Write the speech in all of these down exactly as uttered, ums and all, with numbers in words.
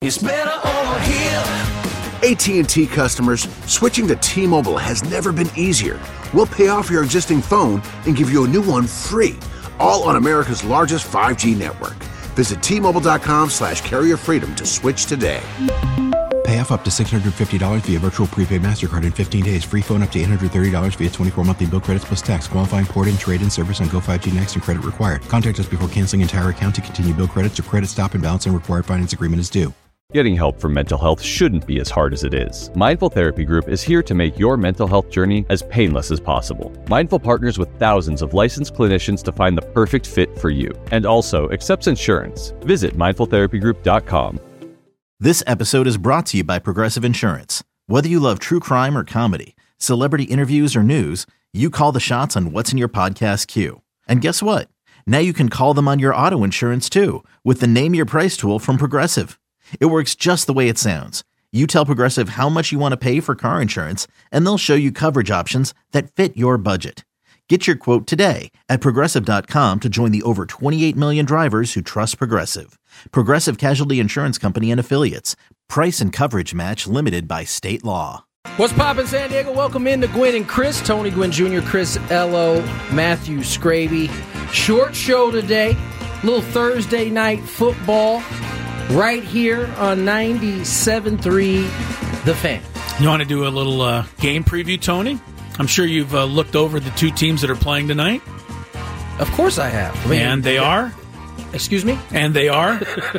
It's better over here. A T and T customers, switching to T-Mobile has never been easier. We'll pay off your existing phone and give you a new one free, all on America's largest five G network. Visit T-Mobile.com slash carrier freedom to switch today. Pay off up to six hundred fifty dollars via virtual prepaid MasterCard in fifteen days. Free phone up to eight hundred thirty dollars via twenty-four monthly bill credits plus tax. Qualifying port and trade-in service on Go five G Next and credit required. Contact us before canceling entire account to continue bill credits or credit stop and balance and required finance agreement is due. Getting help for mental health shouldn't be as hard as it is. Mindful Therapy Group is here to make your mental health journey as painless as possible. Mindful partners with thousands of licensed clinicians to find the perfect fit for you, and also accepts insurance. Visit mindful therapy group dot com. This episode is brought to you by Progressive Insurance. Whether you love true crime or comedy, celebrity interviews or news, you call the shots on what's in your podcast queue. And guess what? Now you can call them on your auto insurance too with the Name Your Price tool from Progressive. It works just the way it sounds. You tell Progressive how much you want to pay for car insurance, and they'll show you coverage options that fit your budget. Get your quote today at Progressive dot com to join the over twenty-eight million drivers who trust Progressive. Progressive Casualty Insurance Company and Affiliates. Price and coverage match limited by state law. What's poppin', San Diego? Welcome in to Gwynn and Chris. Tony Gwynn Junior, Chris Ello, Matthew Scraby. Short show today. Little Thursday night football. Right here on ninety-seven point three The Fan. You want to do a little uh, game preview, Tony? I'm sure you've uh, looked over the two teams that are playing tonight. Of course I have. I mean, and they are? Excuse me? And they are?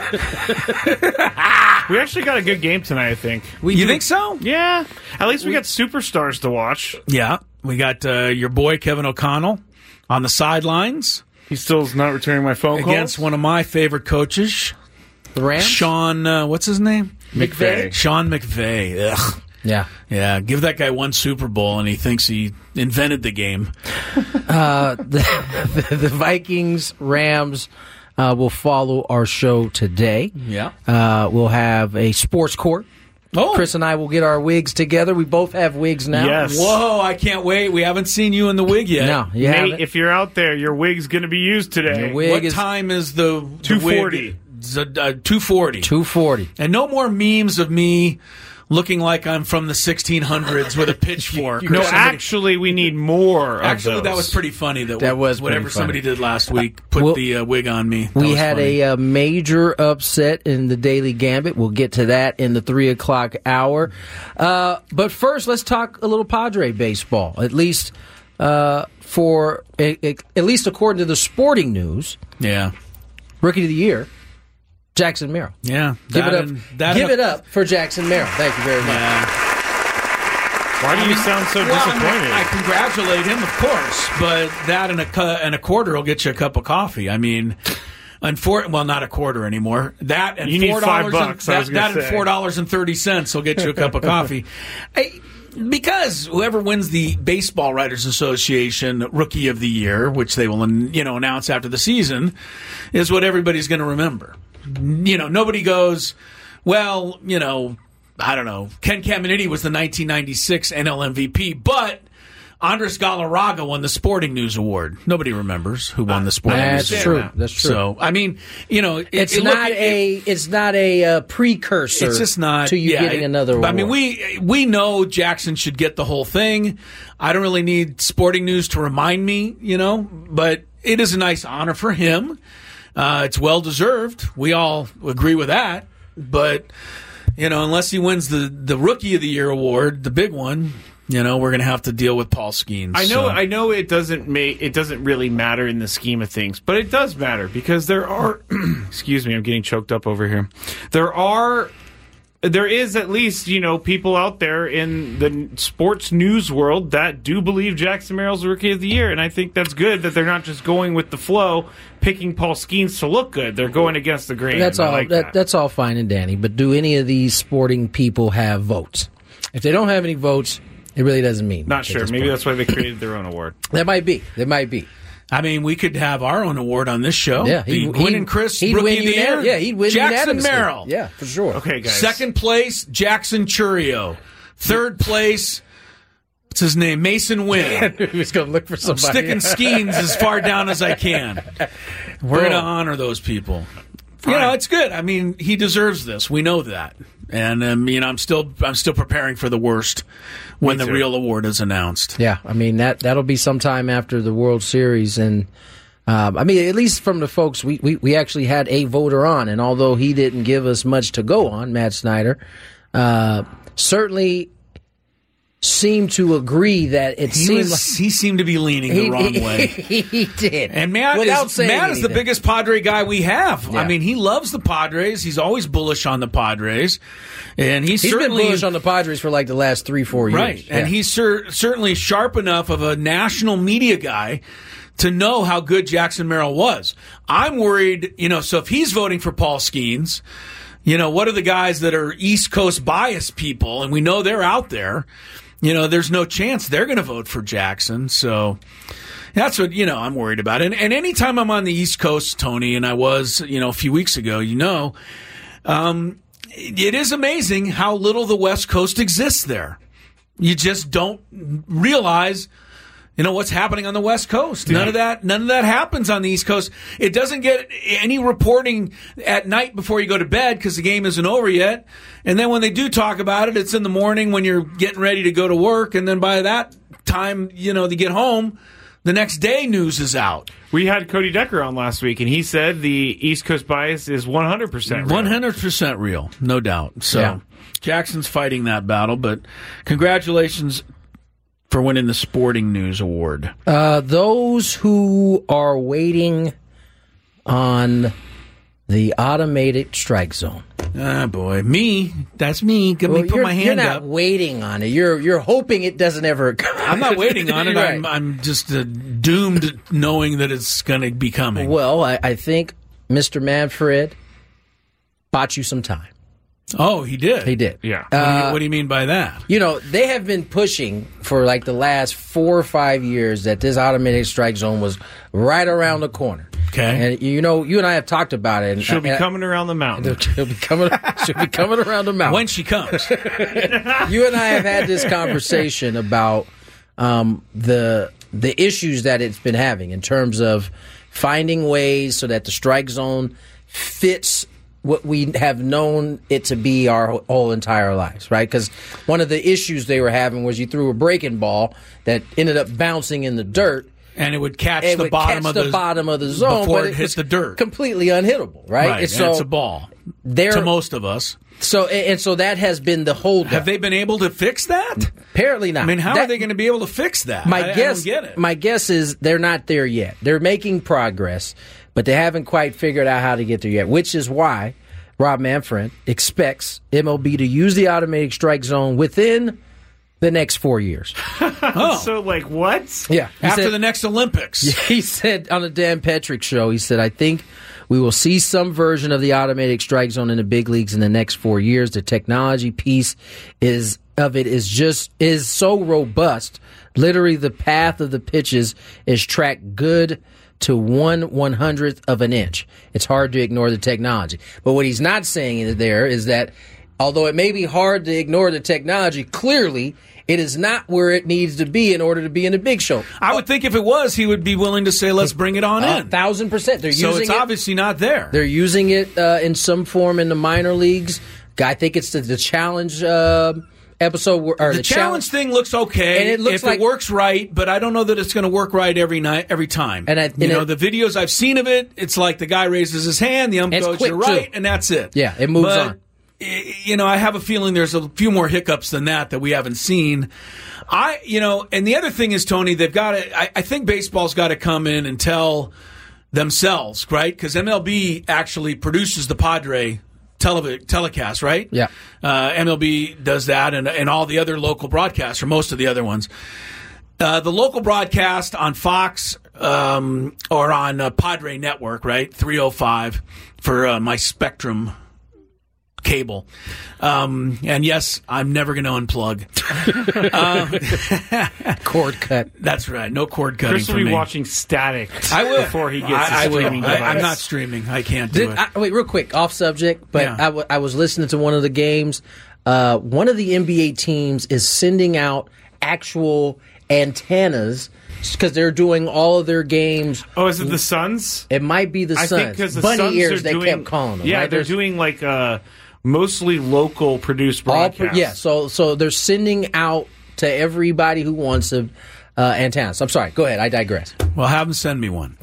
We actually got a good game tonight, I think. We you do. think so? Yeah. At least we, we got superstars to watch. Yeah. We got uh, your boy, Kevin O'Connell, on the sidelines. He still is not returning my phone calls. Against one of my favorite coaches. The Rams? Sean, uh, what's his name? McVay. Sean McVay. Ugh. Yeah. Yeah. Give that guy one Super Bowl and he thinks he invented the game. uh, the, the, the Vikings, Rams uh, will follow our show today. Yeah. Uh, we'll have a sports court. Oh. Chris and I will get our wigs together. We both have wigs now. Yes. Whoa, I can't wait. We haven't seen you in the wig yet. No, you Nate, haven't. if you're out there, your wig's going to be used today. Your wig what is time is the two forty? Uh, two forty. two forty. And no more memes of me looking like I'm from the sixteen hundreds with a pitchfork. No, somebody. actually, we need more of Actually, those. that was pretty funny. That, That was whatever pretty funny. somebody did last week, put Well, the uh, wig on me. That We was had funny. a, uh major upset in the Daily Gambit. We'll get to that in the three o'clock hour. Uh, but first, let's talk a little Padre baseball. At least uh, for at least according to the Sporting News, yeah, Rookie of the Year, Jackson Merrill. yeah. Give it up. and- that Give and- it up for Jackson Merrill. Thank you very much. Yeah. Why do you sound so Well, I, disappointed? mean, I congratulate him, of course, but that and a cu- and a quarter will get you a cup of coffee. I mean, unfor- well, not a quarter anymore. That and You need four five dollars. bucks, I was That, gonna that and say. four dollars and thirty cents will get you a cup of coffee. I, Because whoever wins the Baseball Writers Association Rookie of the Year, which they will, you know, announce after the season, is what everybody's going to remember. You know, nobody goes, well, you know, I don't know. Ken Caminiti was the nineteen ninety-six N L M V P, but Andres Galarraga won the Sporting News Award. Nobody remembers who won the Sporting That's News true. Award. That's true. So, I mean, you know, it, It's it, not look, it, a. It's not a uh, precursor. It's just not to you yeah, getting it- another. I mean, award. we we know Jackson should get the whole thing. I don't really need Sporting News to remind me, you know, but it is a nice honor for him. Uh, it's well deserved. We all agree with that. But you know, unless he wins the the Rookie of the Year award, the big one, you know, we're going to have to deal with Paul Skeens. I know, so. I know, it doesn't make it doesn't really matter in the scheme of things, but it does matter because there are. Excuse me, I'm getting choked up over here. There are, there is at least you know people out there in the sports news world that do believe Jackson Merrill's the Rookie of the Year, and I think that's good that they're not just going with the flow, picking Paul Skeens to look good. They're going against the grain. That's I all. like that, that. That's all fine and dandy. But do any of these sporting people have votes? If they don't have any votes, it really doesn't mean. Not much at sure. this Maybe point. that's why they created their own award. That might be. That might be. I mean, we could have our own award on this show. Yeah, the he'd- Gwynn he'd- and Chris he'd Rookie win of the unanim- Year. yeah, he'd win Jackson unanimously. Merrill. Yeah, for sure. Okay, guys. Second place, Jackson Churio. Third place, what's his name? Mason Wynn. He was going to look for I'm somebody. sticking Skeens as far down as I can. We're going to honor those people. you know, it's good. I mean, he deserves this. We know that. And um, you know, I'm still I'm still preparing for the worst when the real award is announced. Yeah, I mean that that'll be sometime after the World Series, and um, I mean at least from the folks we, we we actually had a voter on, and although he didn't give us much to go on, Matt Snyder uh, certainly seemed to agree that it he seemed was, like he seemed to be leaning he, the wrong he, way. He did, and Matt Without is saying Matt is the anything. biggest Padre guy we have. Yeah. I mean, he loves the Padres. He's always bullish on the Padres, and he's, He's certainly been bullish on the Padres for like the last three, four years. right. Yeah. And he's cer- certainly sharp enough of a national media guy to know how good Jackson Merrill was. I'm worried, you know. So if he's voting for Paul Skeens, you know, what are the guys that are East Coast bias people, and we know they're out there. You know, there's no chance they're going to vote for Jackson. So that's what, you know, I'm worried about. And, and anytime I'm on the East Coast, Tony, and I was, you know, a few weeks ago, you know, um, it is amazing how little the West Coast exists there. You just don't realize, you know, what's happening on the West Coast. None Yeah. of that, none of that happens on the East Coast. It doesn't get any reporting at night before you go to bed because the game isn't over yet. And then when they do talk about it, it's in the morning when you're getting ready to go to work. And then by that time, you know, they get home, the next day news is out. We had Cody Decker on last week, and he said the East Coast bias is one hundred percent real. one hundred percent real, no doubt. So Yeah. Jackson's fighting that battle, but congratulations for winning the Sporting News Award. Uh, those who are waiting on the automated strike zone. Ah, boy. Me. That's me. Let Well, me put you're, my hand you're not up. waiting on it. You're you're hoping it doesn't ever occur. I'm not waiting on it. Right. I'm, I'm just uh, doomed knowing that it's going to be coming. Well, I, I think Mister Manfred bought you some time. Oh, he did? He did. Yeah. What do, you, Uh, what do you mean by that? You know, they have been pushing for like the last four or five years that this automated strike zone was right around the corner. Okay. And you know, you and I have talked about it. And, She'll be and- coming around the mountain. She'll be coming. She'll be coming around the mountain. When she comes. You and I have had this conversation about um, the the issues that it's been having in terms of finding ways so that the strike zone fits what we have known it to be our whole entire lives, right? Because one of the issues they were having was you threw a breaking ball that ended up bouncing in the dirt. And it would catch It the would bottom catch of the, the bottom of the zone before but it hit was the dirt. completely unhittable, right? Right. And And so it's a ball. there- To most of us. So and, and so that has been the hold. Have they been able to fix that? Apparently not. I mean, how That- are they going to be able to fix that? My I, guess, I don't get it. my guess is they're not there yet. They're making progress, but they haven't quite figured out how to get there yet. Which is why Rob Manfred expects M L B to use the automatic strike zone within the next four years. oh. So, like, what? Yeah, he After said, the next Olympics. he said on the Dan Patrick show, he said, "I think we will see some version of the automatic strike zone in the big leagues in the next four years. The technology piece is of it is just is so robust. Literally, the path of the pitches is tracked good to one one hundredth of an inch. It's hard to ignore the technology. But what he's not saying there is that although it may be hard to ignore the technology, clearly it is not where it needs to be in order to be in the big show. I would think if it was, he would be willing to say, let's bring it on A in. thousand percent. They're So using it's it. obviously not there. They're using it uh, in some form in the minor leagues. I think it's the, the challenge uh, episode. Where, or The, the, challenge thing looks okay And it looks if like- it works right, but I don't know that it's going to work right every night, every time. And I- you and know, it- the videos I've seen of it, it's like the guy raises his hand, the ump It's goes, quick, "You're right," too. and that's it. Yeah, it moves But, on. y- You know, I have a feeling there's a few more hiccups than that that we haven't seen. I, you know, and the other thing is, Tony, they've got to. I, I think baseball's got to come in and tell themselves, right? Because M L B actually produces the Padre telev- telecast, right? Yeah. Uh, M L B does that, and and all the other local broadcasts, or most of the other ones. Uh, the local broadcast on Fox um, or on uh, Padre Network, right? three oh five for uh, my Spectrum cable. Um, and yes, I'm never going to unplug. uh, cord cut. That's right. No cord cutting Chris for will be me. watching Static I will. before he gets I, I a will. streaming I, device. I'm not streaming. I can't do Did, it. I, wait, real quick, off subject, but Yeah. I, w- I was listening to one of the games. Uh, one of the N B A teams is sending out actual antennas because they're doing all of their games. Oh, is it the Suns? It might be the I Suns. think because the Bunny Suns ears, are they doing, kept calling them. Yeah, right? they're There's doing like uh, mostly local produced all broadcasts. pro- yeah, so so they're sending out to everybody who wants a uh, antennas. I'm sorry. Go ahead. I digress. Well, have them send me one.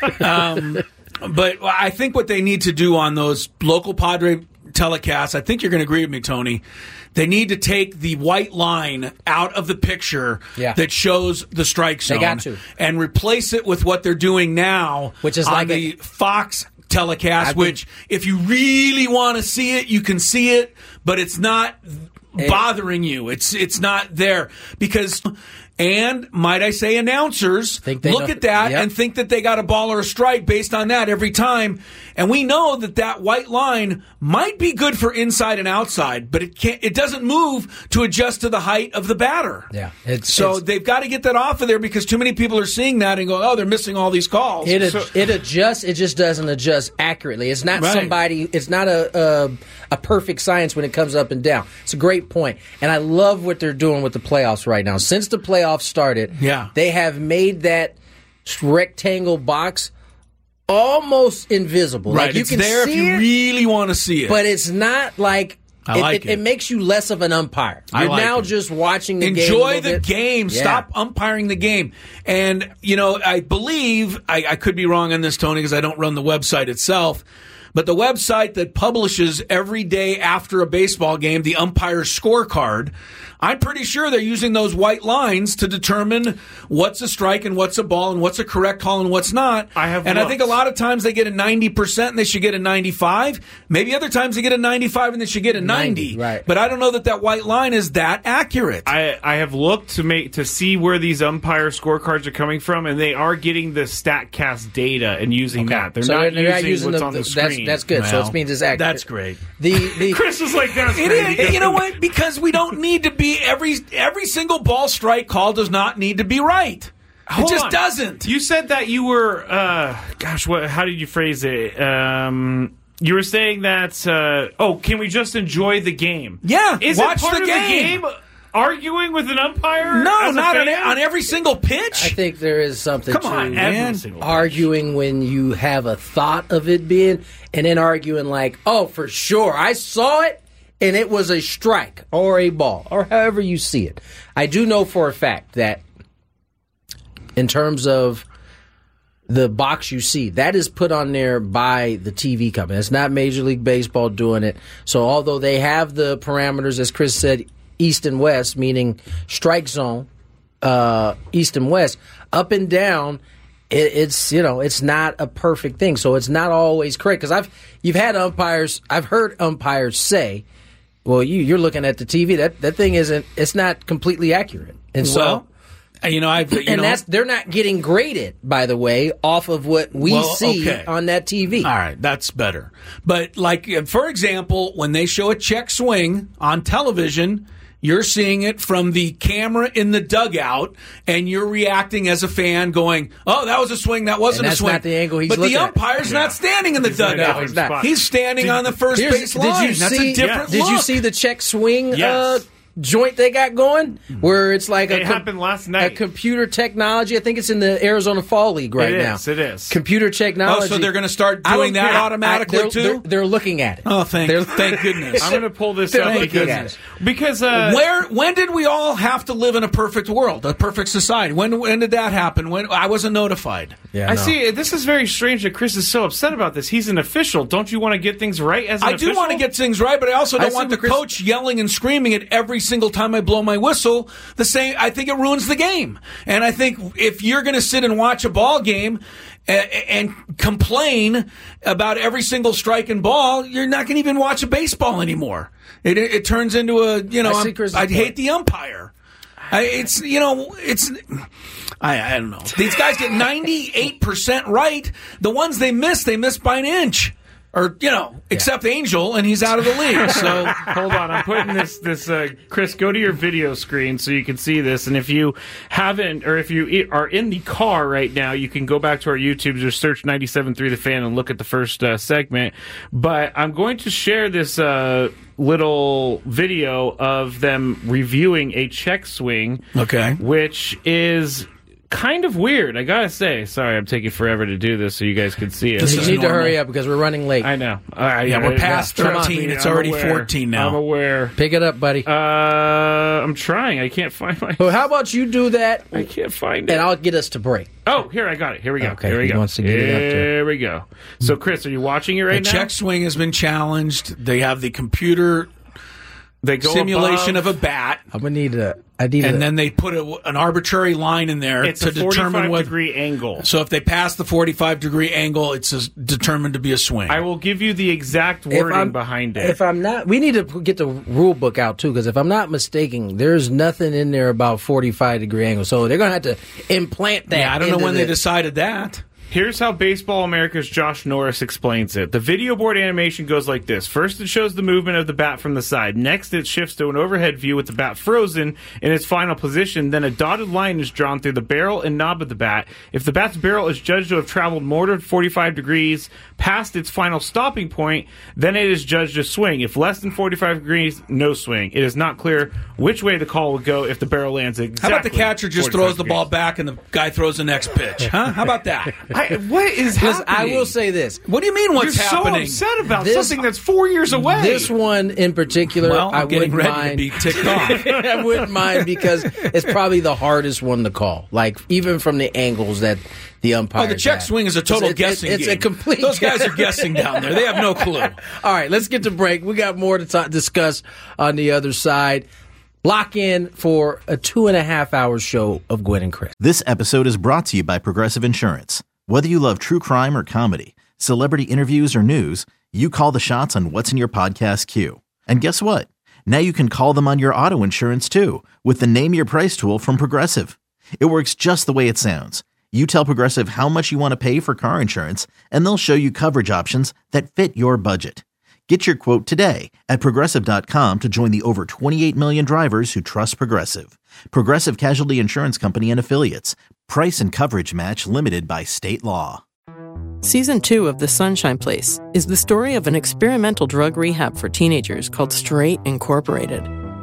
um, but I think what they need to do on those local Padre telecasts, I think you're going to agree with me, Tony. They need to take the white line out of the picture Yeah. that shows the strike zone. They got to. And replace it with what they're doing now, Which is on like the a- Fox telecast, I think- which if you really want to see it, you can see it, but it's not bothering you. It's it's not there because. And might I say, announcers Think they look know- at that Yep. and think that they got a ball or a strike based on that every time. And we know that that white line might be good for inside and outside, but it can't. It doesn't move to adjust to the height of the batter. Yeah, it's- so it's- they've got to get that off of there because too many people are seeing that and go, "Oh, they're missing all these calls." It ad- So- it adjusts. It just doesn't adjust accurately. It's not Right. somebody. It's not a, a a perfect science when it comes up and down. It's a great point, and I love what they're doing with the playoffs right now. Since the playoffs started, Yeah. they have made that rectangle box almost invisible. right, Like you it's can there see if you it, really want to see it. but it's not like. I it, like it, it. it makes you less of an umpire. I You're like now it. just watching the game. a Enjoy little the bit. game. Yeah. Stop umpiring the game. And, you know, I believe, I, I could be wrong on this, Tony, because I don't run the website itself, but the website that publishes every day after a baseball game the umpire's scorecard, I'm pretty sure they're using those white lines to determine what's a strike and what's a ball and what's a correct call and what's not. I have and I think a looked. lot of times they get a ninety percent and they should get a ninety-five. Maybe other times they get a ninety-five and they should get a ninety. ninety, right. But I don't know that that white line is that accurate. I, I have looked to make to see where these umpire scorecards are coming from, and they are getting the StatCast data and using that. They're, So not, they're using not using what's the, on the that's, screen. that's good. so Well, it means it's accurate. That's great. The the Chris is like, that's It great. is. You know what? Because we don't need to be every every single ball strike call does not need to be right. Hold it just on. doesn't. You said that you were, uh, gosh, what? How did you phrase it? Um, you were saying that, uh, oh, can we just enjoy the game? Yeah, Is watch it part the of game. the game arguing with an umpire? No, as a not on, fan? on every single pitch. I think there is something Come to on, Every man. single pitch. arguing when you have a thought of it being, and then arguing like, oh, for sure, I saw it, and it was a strike or a ball, or however you see it. I do know for a fact that in terms of the box you see, that is put on there by the T V company. It's not Major League Baseball doing it. So although they have the parameters, as Chris said, east and west, meaning strike zone, uh, east and west, up and down, it, it's you know it's not a perfect thing. So it's not always correct because I've you've had umpires, I've heard umpires say, well, you you're looking at the T V, that that thing isn't, it's not completely accurate, and so. Well, you know, I've you and know, that's they're not getting graded, by the way, off of what we Well, see okay. on that T V. All right, that's better. But like, uh, for example, when they show a check swing on television, you're seeing it from the camera in the dugout, and you're reacting as a fan, going, "Oh, that was a swing. That wasn't And a that's swing." not the angle he's but looking the at. umpire's Yeah. not standing in the He's not- dugout. no, he's not. He's standing on the first Here's- base line. Did you That's see? a different Did you look. see the check swing Yes. uh, joint they got going, where it's like It a com- happened last A night. computer technology. I think it's in the Arizona Fall League right It now. is, it is. Computer technology. Oh, so they're going to start I doing don't that care. automatically I- they're, too? They're, they're looking at it. Oh, thank, They're- thank goodness. I'm going to pull this They're up looking because, at it. because uh, Where when did we all have to live in a perfect world, a perfect society? When when did that happen? When I wasn't notified. Yeah, I no. see. This is very strange that Chris is so upset about this. He's an official. Don't you want to get things right as an I official? do want to get things right, but I also I don't see want the what Chris- coach yelling and screaming at every single time I blow my whistle. The same, I think it ruins the game. And I think if you're going to sit and watch a ball game and, and complain about every single strike and ball, you're not going to even watch a baseball anymore. It, it, it turns into a you know I see I'm- Chris's I point. hate the umpire. I, it's you know it's. I, I don't know. These guys get ninety-eight percent right. The ones they miss, they miss by an inch. Or, you know, except Angel, and he's out of the league. So Hold on, I'm putting this. This uh, Chris, go to your video screen so you can see this. And if you haven't, or if you i- are in the car right now, you can go back to our YouTube, just search ninety-seven point three The Fan, and look at the first uh, segment. But I'm going to share this uh, little video of them reviewing a check swing, Okay. which is kind of weird, I gotta say. Sorry, I'm taking forever to do this so you guys can see it. You need to hurry up because we're running late. I know. I, Yeah, we're past thirteen. It's I'm already aware. fourteen now. I'm aware. Pick it up, buddy. Uh, I'm trying. I can't find my. Well, how about you do that, I can't find it. and I'll get us to break. Oh, here I got it. Here we go. Okay, here we he go. wants to get it up there. Here we go. So, Chris, are you watching it right The now? check swing has been challenged. They have the computer They go simulation above. of a bat, I'm gonna need a. I need and a, then they put a, an arbitrary line in there It's to a determine forty-five whether. degree angle. So if they pass the forty-five degree angle, it's a, determined to be a swing. I will give you the exact If wording I'm- behind it. If I'm not, we need to get the rule book out too, because if I'm not mistaken, there's nothing in there about forty-five degree angle. So they're gonna have to implant that. yeah, I don't know into when they the- decided that. Here's how Baseball America's Josh Norris explains it. The video board animation goes like this. First, it shows the movement of the bat from the side. Next, it shifts to an overhead view with the bat frozen in its final position. Then a dotted line is drawn through the barrel and knob of the bat. If the bat's barrel is judged to have traveled more than forty-five degrees past its final stopping point, then it is judged a swing. If less than forty-five degrees, no swing. It is not clear which way the call will go if the barrel lands exactly. How about the catcher just forty-five throws the ball degrees. back and the guy throws the next pitch? Huh? How about that? I, what is Listen, happening? I will say this. What do you mean? What's You're happening? so upset about This- something that's four years away. This one in particular, Well, I I'm getting wouldn't ready mind. to be ticked off. I wouldn't mind because it's probably the hardest one to call. Like even from the angles that the umpire. Oh, the check swing is a total guessing It's game. a complete. Those guys are guessing down there. They have no clue. All right, let's get to break. We got more to ta- discuss on the other side. Lock in for a two and a half hour show of Gwen and Chris. This episode is brought to you by Progressive Insurance. Whether you love true crime or comedy, celebrity interviews or news, you call the shots on what's in your podcast queue. And guess what? Now you can call them on your auto insurance too with the Name Your Price tool from Progressive. It works just the way it sounds. You tell Progressive how much you want to pay for car insurance, and they'll show you coverage options that fit your budget. Get your quote today at Progressive dot com to join the over twenty-eight million drivers who trust Progressive. Progressive Casualty Insurance Company and Affiliates. Price and coverage match limited by state law. Season two of The Sunshine Place is the story of an experimental drug rehab for teenagers called Straight Incorporated,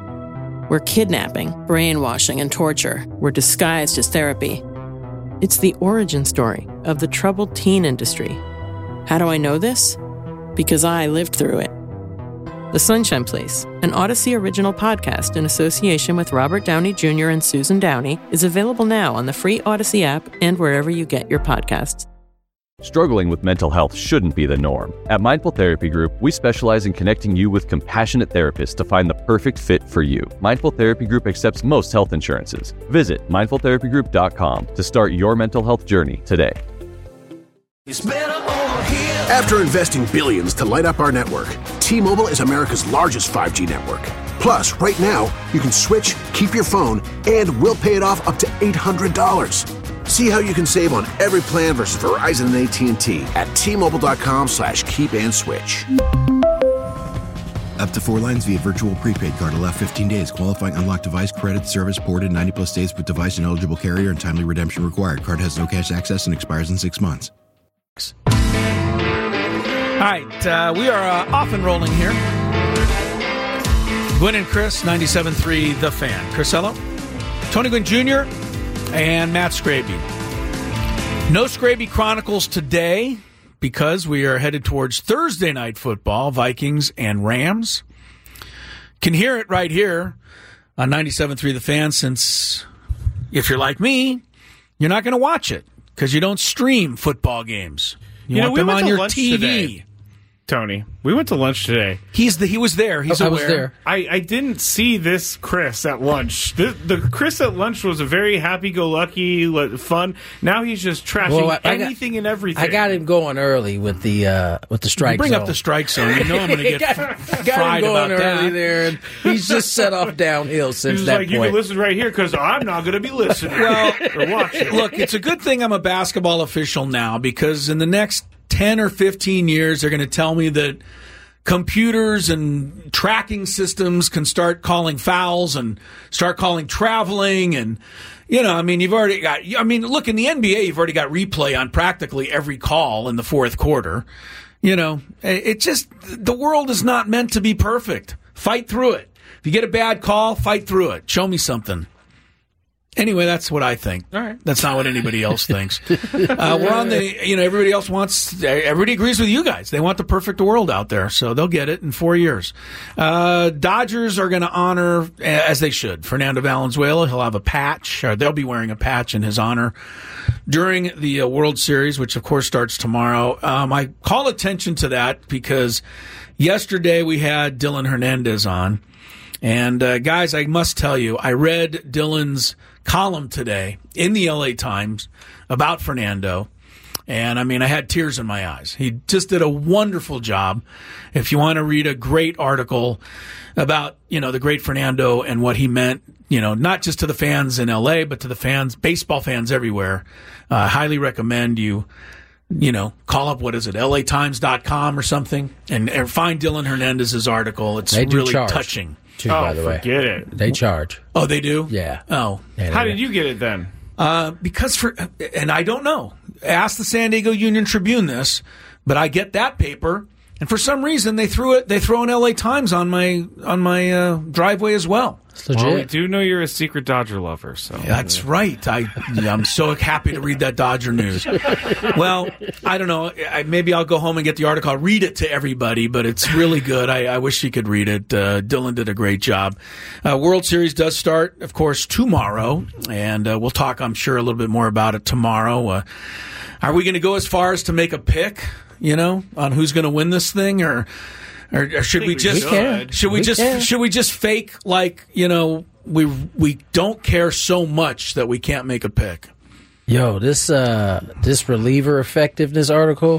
where kidnapping, brainwashing, and torture were disguised as therapy. It's the origin story of the troubled teen industry. How do I know this? Because I lived through it. The Sunshine Place, an Odyssey original podcast in association with Robert Downey Junior and Susan Downey, is available now on the free Odyssey app and wherever you get your podcasts. Struggling with mental health shouldn't be the norm. At Mindful Therapy Group, we specialize in connecting you with compassionate therapists to find the perfect fit for you. Mindful Therapy Group accepts most health insurances. Visit mindful therapy group dot com to start your mental health journey today. It's better over here. After investing billions to light up our network, T-Mobile is America's largest five G network. Plus, right now, you can switch, keep your phone, and we'll pay it off up to eight hundred dollars. See how you can save on every plan versus Verizon and A T and T at T-Mobile.com slash keep and switch. Up to four lines via virtual prepaid card. Allow fifteen days. Qualifying unlocked device credit service ported ninety plus days with device and eligible carrier and timely redemption required. Card has no cash access and expires in six months. All right, uh, we are uh, off and rolling here. Gwen and Chris, ninety-seven point three The Fan. Chris Ello, Tony Gwynn Junior, and Matt Scraby. No Scraby Chronicles today because we are headed towards Thursday night football, Vikings and Rams. Can hear it right here on ninety-seven point three The Fan, since if you're like me, you're not going to watch it because you don't stream football games. You, You know, want we them went on to your lunch T V. today. Tony, we went to lunch today. He's the he was there. He's I aware. was there. I, I didn't see this Chris at lunch. The, the Chris at lunch was a very happy-go-lucky, like, fun. Now he's just trashing Well, I- I got- anything and everything. I got him going early with the uh, with the strike You bring zone. up the strike zone. You know I'm going to get got, f- got fried him going about early that. there, and he's just set off downhill since He's that like, you point. can listen right here because I'm not going to be listening Well, or watching. Look, it's a good thing I'm a basketball official now, because in the next ten or fifteen years, they're going to tell me that computers and tracking systems can start calling fouls and start calling traveling. And, you know, I mean, you've already got, I mean, look, in the N B A, you've already got replay on practically every call in the fourth quarter. You know, it just, the world is not meant to be perfect. Fight through it. If you get a bad call, fight through it. Show me something. Anyway, that's what I think. All right. That's not what anybody else thinks. Uh, we're on the, you know, everybody else wants, everybody agrees with you guys. They want the perfect world out there, so they'll get it in four years. Uh, Dodgers are going to honor, as they should, Fernando Valenzuela. He'll have a patch, or they'll be wearing a patch in his honor during the uh, World Series, which of course starts tomorrow. Um, I call attention to that because yesterday we had Dylan Hernandez on. And, uh, guys, I must tell you, I read Dylan's column today in the L A Times about Fernando. And, I mean, I had tears in my eyes. He just did a wonderful job. If you want to read a great article about, you know, the great Fernando and what he meant, you know, not just to the fans in L A, but to the fans, baseball fans everywhere, I uh, highly recommend you, you know, call up, what is it, L A Times dot com or something, and, and find Dylan Hernandez's article. It's They do really charge. touching. Too, oh, by the way. forget it. They charge. Oh, they do? Yeah. Oh. Yeah, How they did do. you get it then? Uh, because for, and I don't know. Ask the San Diego Union Tribune this, but I get that paper, and for some reason they threw it. They throw an L A Times on my on my uh, driveway as well. It's legit. Well, we do know you're a secret Dodger lover, so That's right. I I'm so happy to read that Dodger news. Well, I don't know. I, maybe I'll go home and get the article. I'll read it to everybody, but it's really good. I, I wish you could read it. Uh, Dylan did a great job. Uh, World Series does start, of course, tomorrow, and uh, we'll talk, I'm sure, a little bit more about it tomorrow. Uh, are we going to go as far as to make a pick, you know, on who's going to win this thing, or? Or, or should we we just We can. should we, We just can. should we just fake like, you know, we we don't care so much that we can't make a pick? Yo, this uh, this reliever effectiveness article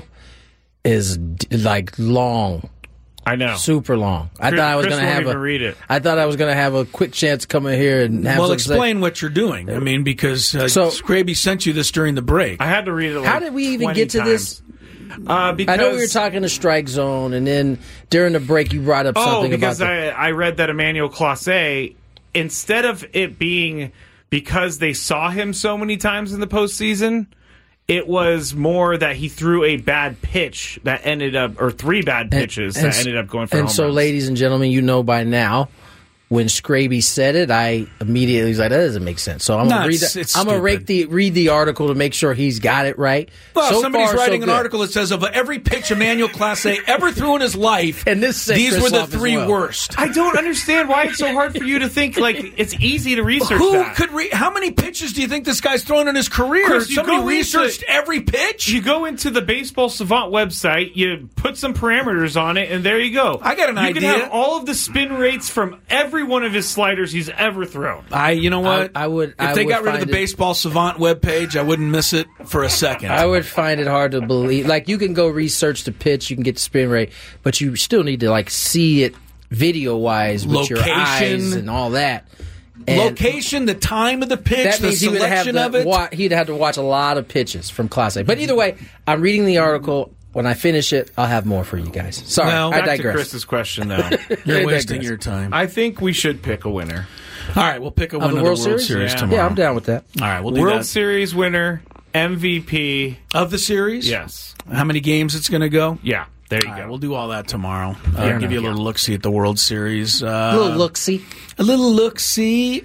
is d- like long, I know. super long. I Chris- thought I was Chris gonna won't have even a. read it. I thought I was gonna have a quick chance to come in here and have Well, some say- explain what you're doing. I mean, because uh, So- Scraby sent you this during the break. I had to read it. Like How did we even twenty get to times. this? Uh, because I know we were talking to Strike Zone, and then during the break you brought up Oh, something because about. The, I, I read that Emmanuel Clase, instead of it being because they saw him so many times in the postseason, it was more that he threw a bad pitch that ended up, or three bad pitches and that s- ended up going for And home so, runs. ladies and gentlemen, you know by now, when Scraby said it, I immediately was like, "That doesn't make sense." So I'm No, gonna read. it's- The, it's I'm gonna stupid. read the read the article to make sure he's got it right. Well, so somebody's far, writing so an good. article that says of every pitch Emmanuel Clase ever threw in his life, And this said these Chris were the Love as three well. worst. I don't understand why it's so hard for you to think. Like, it's easy to research Who that. could re- how many pitches do you think this guy's thrown in his career? Chris, you Somebody go into- researched every pitch? You go into the Baseball Savant website, you put some parameters on it, and there you go. I got an you idea. You can have all of the spin rates from every one of his sliders he's ever thrown. I, you know what? I- I would- If I they would got rid of find the it- Baseball Savant webpage, I wouldn't miss it for a second. I would find it hard to believe. Like, you can go research the pitch, you can get the spin rate, but you still need to like see it video wise with your Location. eyes and all that. And Location, the time of the pitch, that the means he would have selection to of it. wa- he'd have to watch a lot of pitches from Class A. But either way, I'm reading the article. When I finish it, I'll have more for you guys. Sorry, Well, I Back to digress. Chris's question, though. You're I wasting digress. your time. I think we should pick a winner. All right, we'll pick a Of winner the of World the World Series? Series Yeah. tomorrow. Yeah, I'm down with that. All right, we'll do World that. Series winner, M V P. Of the series? Yes. How many games it's going to go? Yeah, there you All go. right, we'll do all that tomorrow. Fair I'll give you a enough. little look-see at the World Series. Uh, A little look-see. A little look-see.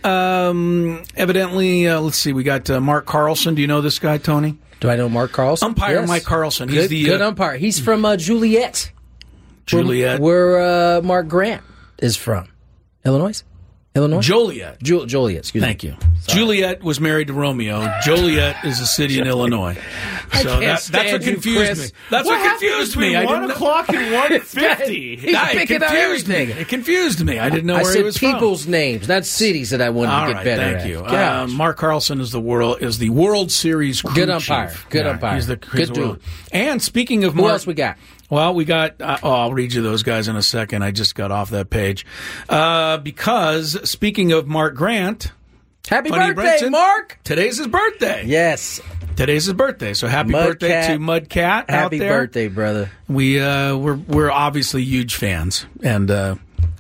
Um, evidently, uh, let's see, we got uh, Mark Carlson. Do you know this guy, Tony? Do I know Mark Carlson? Umpire Yes. Mike Carlson. He's Good, the good uh, umpire. He's from uh, Juliet. Juliet. Where, where uh, Mark Grant is from. Illinois? Illinois? Joliet. Ju- Joliet, excuse Thank me. you. Juliet was married to Romeo. Joliet is a city in Illinois. So can't that, that's stand what you, confused Chris. me. That's what, confused me. I One didn't know. o'clock and one fifty. He's Nah, it picking out confused me. everything. It confused me. I didn't know I where said he was from. people's names, not cities that I wanted All to get right, better thank at. you. Uh, Gosh. Mark Carlson is the world is the World Series crew Good umpire. chief. Good Yeah, umpire. He's the, Good he's the dude. world- And speaking of Who Mark, else we got? well, we got. Uh, oh, I'll read you those guys in a second. I just got off that page uh, because speaking of Mark Grant, Happy Funny birthday, Brinson, Mark! today's his birthday. Yes. Today's his birthday. So happy Mud birthday Cat. to Mud Cat out Happy there. birthday, brother. We uh, we're we're obviously huge fans, and uh,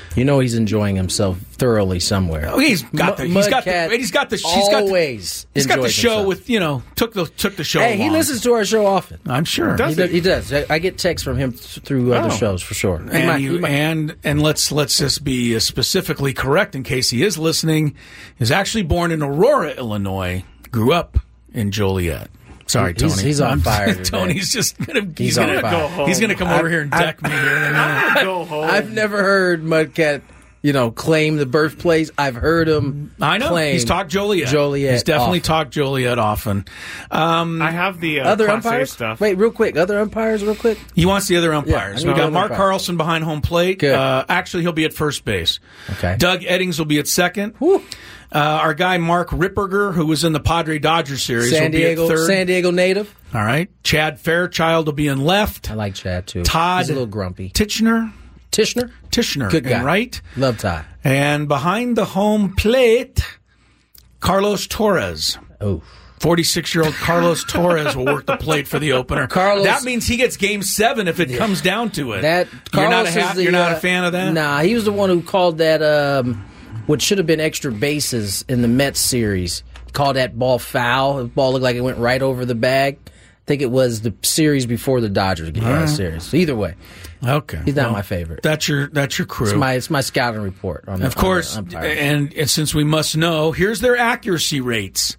You know he's enjoying himself thoroughly somewhere. Oh, he's got the. He's got the. He's got the. He's got the. Always. He's got the show himself. with you know took the took the show. Hey, he along. listens to our show often. I'm sure He does. He does. I I get texts from him th- through other Oh. shows for sure. He And, might- you, he might- and and let's let's just be uh, specifically correct in case he is listening. He was actually born in Aurora, Illinois. Grew up in Joliet. Sorry, He's- Tony. he's on I'm- fire today. Tony's just gonna. He's, He's on gonna fire. go home. He's gonna come over here and deck me here in a minute. Go home. I've never heard Mudcat, you know, claim the birthplace. I've heard him. I know claim he's talked Joliet. Joliet. He's definitely often. talked Joliet often. Um, I have the uh, Other Class A umpires. stuff. Wait, real quick. Other umpires, real quick. He wants the other Yeah, umpires. I we need got another Mark umpire. Carlson behind home plate. Good. Uh, actually, he'll be at first base. Okay. Doug Eddings will be at second. Whew. Uh, our guy Mark Ripperger, who was in the Padre Dodgers series, San will Diego, be at third. San Diego native. All right. Chad Fairchild will be in left. I like Chad too. Todd He's a little grumpy. Titchener. Tishner, Tishner. good guy. in right. Love Todd. And behind the home plate, Carlos Torres. Oh, forty-six-year-old Carlos Torres will work the plate for the opener. Carlos- that means he gets game seven if it comes down to it. that you're not, Carlos a, ha- is the, you're not a uh, fan of that? Nah, he was the one who called that um, what should have been extra bases in the Mets series. Called that ball foul. The ball looked like it went right over the bag. I think it was the series before the Dodgers game right. series. So either way, Okay. he's not well, my favorite. That's your that's your crew. It's my it's my scouting report. On the, of course, on the umpires. and, and since we must know, here's their accuracy rates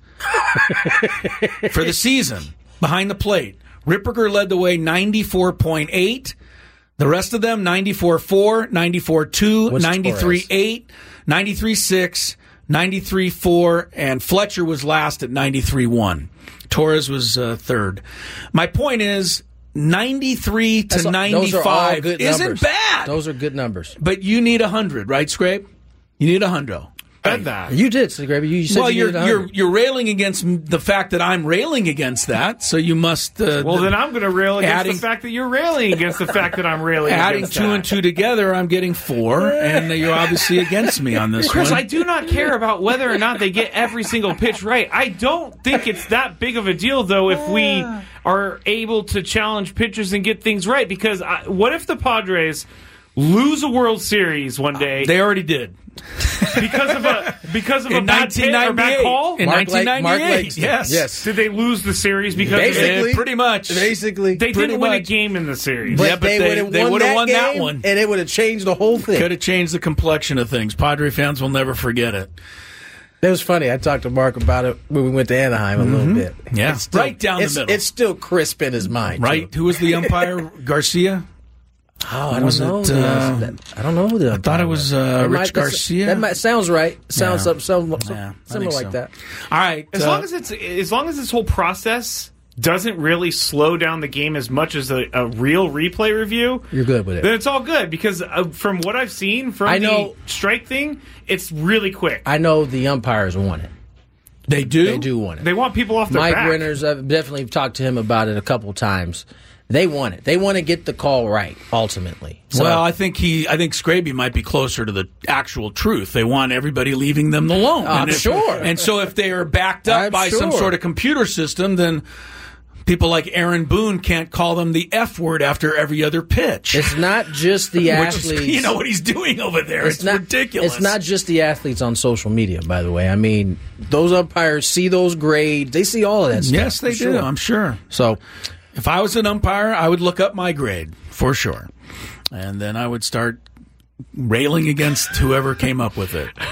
for the season behind the plate. Ripperger led the way ninety-four point eight. The rest of them ninety-four point four, ninety-four point two, What's ninety-three point Torres? eight, ninety-three point six, ninety-three point four, and Fletcher was last at ninety-three point one. Torres was uh, third. My point is ninety-three That's to all- ninety-five those are all good isn't numbers. bad. Those are good numbers. But you need a hundred, right, Scrape? You need a hundo. Bet that. You did, Scrappy. You said Well, you you're needed one you're hundred. you're railing against m- the fact that I'm railing against that, so you must. Uh, Well, then I'm going to rail against adding- the fact that you're railing against the fact that I'm railing adding against two that. and two together, I'm getting four, and you're obviously against me on this Chris, one. I do not care about whether or not they get every single pitch right. I don't think it's that big of a deal, though, if we are able to challenge pitchers and get things right. Because I, what if the Padres lose a World Series one day They already did. because of a because of a In bad pitch or bad call? In Mark Lake- nineteen Mark ninety-eight, Langston. yes. Yes. Did they lose the series because of Basically. it? Uh, pretty much. Basically, They pretty didn't win a much. game in the series. but Yeah, but they, they- would have they won, would've that, won that game, one. and it would have changed the whole thing. Could have changed the complexion of things. Padre fans will never forget it. It was funny. I talked to Mark about it when we went to Anaheim a little bit. Yeah. It's still, Right down the it's, middle. It's still crisp in his mind, Right? too. Who was the umpire? Garcia? Oh, I don't Was know. it, the- uh, that- I don't know who the. I thought it was, uh, Rich Garcia. That might, sounds right. Sounds Yeah. some, some, some- Yeah, I similar think like so. that. All right. As uh, long as it's as long as this whole process doesn't really slow down the game as much as a, a real replay review, You're good with it. then it's all good. Because uh, from what I've seen from I know- the strike thing, it's really quick. I know the umpires want it. they do? They do want it. They want people off their Mike back. Renners, I've definitely talked to him about it a couple times. They want it. They want to get the call right, ultimately. So, Well, I think he, I think Scraby might be closer to the actual truth. They want everybody leaving them alone. I'm and if, sure. And so, if they are backed up I'm by some sure. sort of computer system, then people like Aaron Boone can't call them the F word after every other pitch. it's not just the Which athletes. is, you know what he's doing over there. It's, not, ridiculous. It's not just the athletes on social media, by the way. I mean, those umpires see those grades. They see all of that stuff. Yes, they for do. sure. I'm sure. So, If I was an umpire, I would look up my grade for sure, and then I would start railing against whoever came up with it.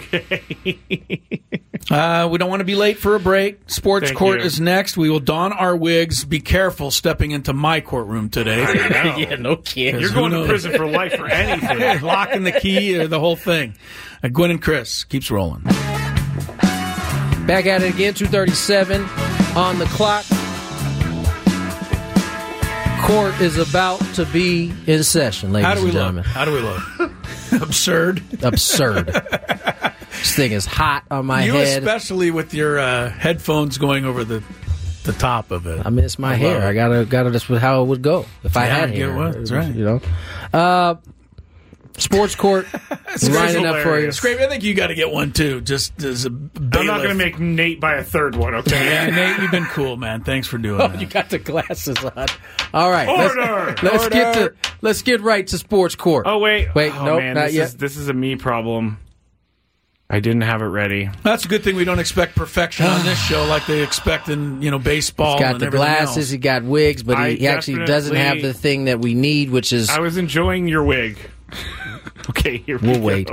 Okay. Uh, we don't want to be late for a break. Sports Thank Court you. is next. We will don our wigs. Be careful stepping into my courtroom today. yeah, no kidding. You're Who going to knows? prison for life for anything. Locking the key or the whole thing. Uh, Gwen and Chris keeps rolling. Back at it again, two thirty-seven on the clock. Court is about to be in session, ladies How do we and look? gentlemen. How do we look? Absurd. Absurd. This thing is hot on my You head. especially with your uh, headphones going over the the top of it. I mean, it's my I love hair. it. I gotta, gotta. That's how it would go if I Yeah, had I get hair. what- that's right. You know, uh, Sports Court lining up for you. Scrape, I think you got to get one too. Just as a bailiff. I'm not going to make Nate buy a third one. Okay, yeah, Nate, you've been cool, man. Thanks for doing Oh, that. you got the glasses on. All right, Order! let's, let's Order! get to let's get right to sports court. Oh wait, wait, oh, no, man, not this yet. Is, this is a me problem. I didn't have it ready. That's a good thing we don't expect perfection on this show like they expect in, you know, baseball. He's got and the everything glasses, else. he got wigs, but I he, he actually doesn't have the thing that we need, which is. I was enjoying your wig. Okay, here we We'll go. wait.